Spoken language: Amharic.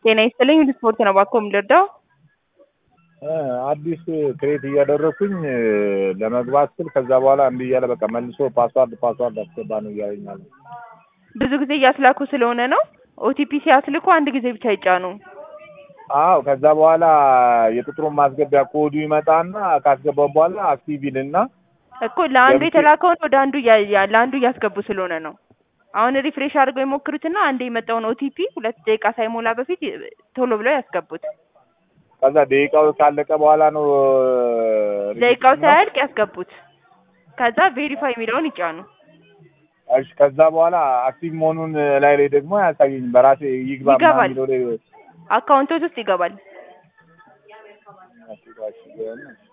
ጤና ይስጥልኝ ስፖርት ነው ባኮ ምልርዳው አዲስ ክሬት እያደረኩኝ ለመግባት ስል ከዛ በኋላ እንዴ ያለ በቃ መልሶ ፓስዋርድ አስገባ ነው ያለኛል። ብዙ ጊዜ ያስላኩ ስለሆነ ነው ኦቲፒ ሲያስልኩ አንድ ጊዜ ብቻ ይጫኑ። አዎ ከዛ በኋላ የቁጥሩን ማስገቢያ ኮዱ ይመጣና ካስገባው በኋላ አክቲቪልና እኮ ለአንዱ የተላከውን ወደ አንዱ ለአንዱ ያስገቡ ስለሆነ ነው። አሁን ሪፍሬሽ አድርገው ይሞክሩትና አንዴ የመጣውን ኦቲፒ 2 ደቂቃ ሳይሞላ በፊት ቶሎ ብለው ያስገቡት። ከዛ ደቂቃው ካለቀ በኋላ ነው ደቂቃው ሳያልቅ ያስገቡት። ከዛ ቬሪፋይ የሚለውን ይጫኑ። እሺ ከዛ በኋላ አክቲቭ መሆኑን ላይ ደግሞ ያሳየኝ በራሴ ይግባ ማለት ነው። አካውንቶች ውስጥ ይገባል።